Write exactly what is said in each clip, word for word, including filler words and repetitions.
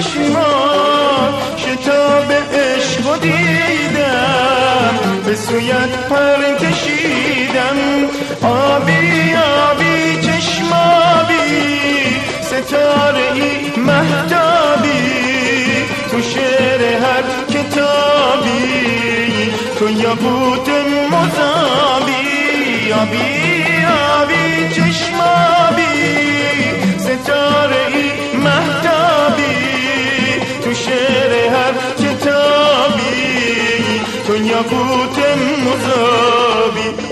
چشمات شتاب عشق و دیدم، به سویت پر کشیدم. آبی آبی چشمابی، ستاره ای مهتابی، تو شعر هر کتابی تو یاقوت مذابی. آبی آبی چشمابی، ستاره ای مهتابی، تو شعر هر کتابی تو یاقوت مذابی.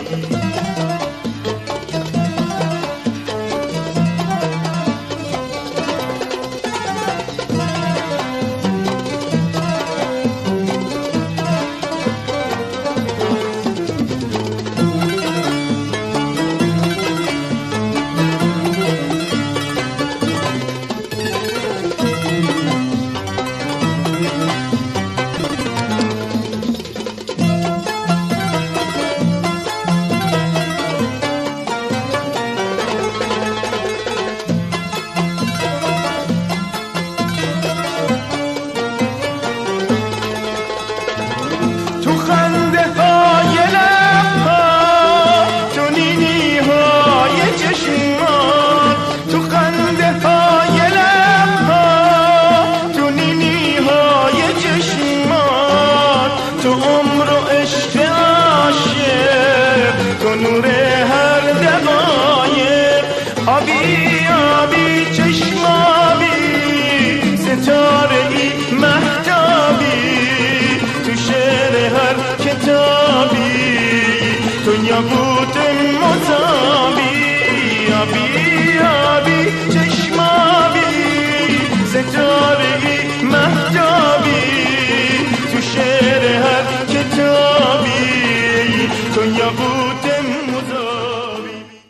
تو خنده های لبها، تو نینی های چشمات، تو خنده های لبها، تو نینی های چشمات، تو عمر و عشق عاشق، تو نور هر دقایق. آبی آبی چشمابی، ستاره ای مهتابی، تو شعر هر کتابی تو یاقوت مذابی. آبی آبی چشمابی، ستاره ای مهتابی، تو شعر هر کتابی تو یاقوت